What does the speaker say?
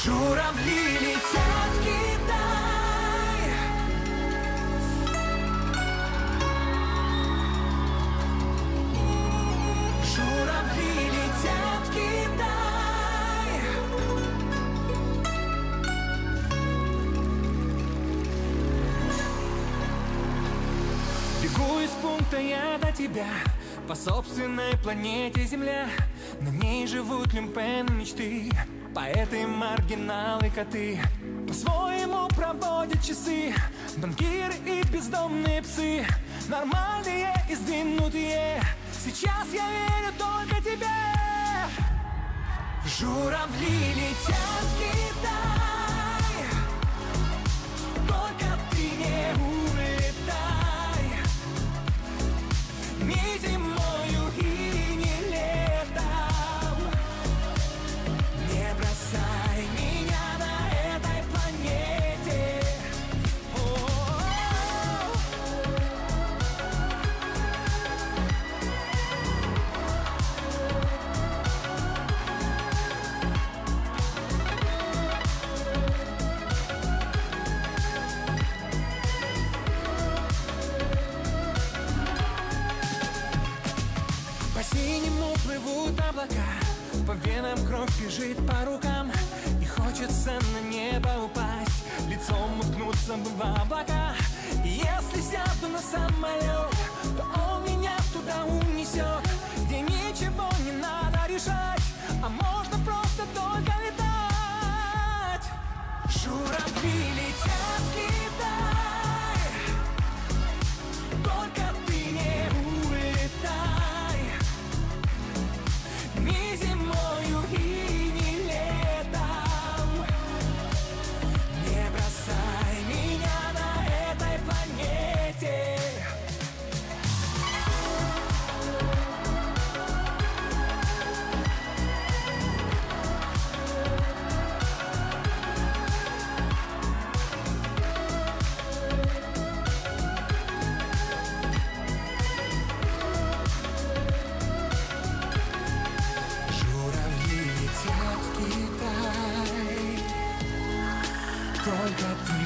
Журавли летят в Китай. Журавли летят в Китай. Бегу из пункта я до тебя по собственной планете Земля. На ней живут люмпены мечты, поэты, маргиналы, коты. По-своему проводят часы банкиры и бездомные псы. Нормальные и сдвинутые, сейчас я верю только тебе. Журавли летят в Китай, только ты не улетай. Ни зимою и не летом. Не бросай меня на этой планете. По синему плывут облака, по венам кровь бежит по рукам. И хочется на небо упасть, лицом уткнуться бы в облака. И если сяду на самолет, то он меня туда унесет, где ничего не надо решать, а можно просто только летать. Журавли летят в Китай, только ты не улетай. Ни зимою и не летом. Не бросай меня на этой планете. Журавли летят в Китай, только ты